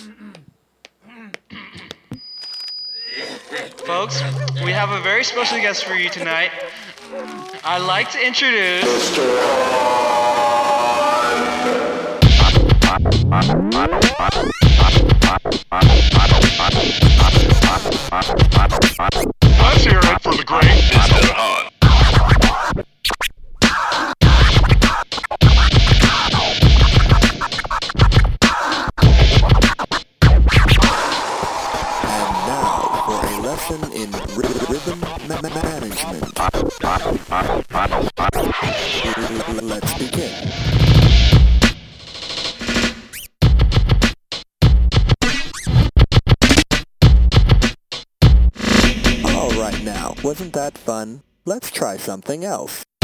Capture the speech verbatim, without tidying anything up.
Folks, we have a very special guest for you tonight. I'd like to introduce... Let's hear it for the great Mister Hunt. Lesson in rhythm ma- ma- management. Let's begin. All right now, wasn't that fun? Let's try something else.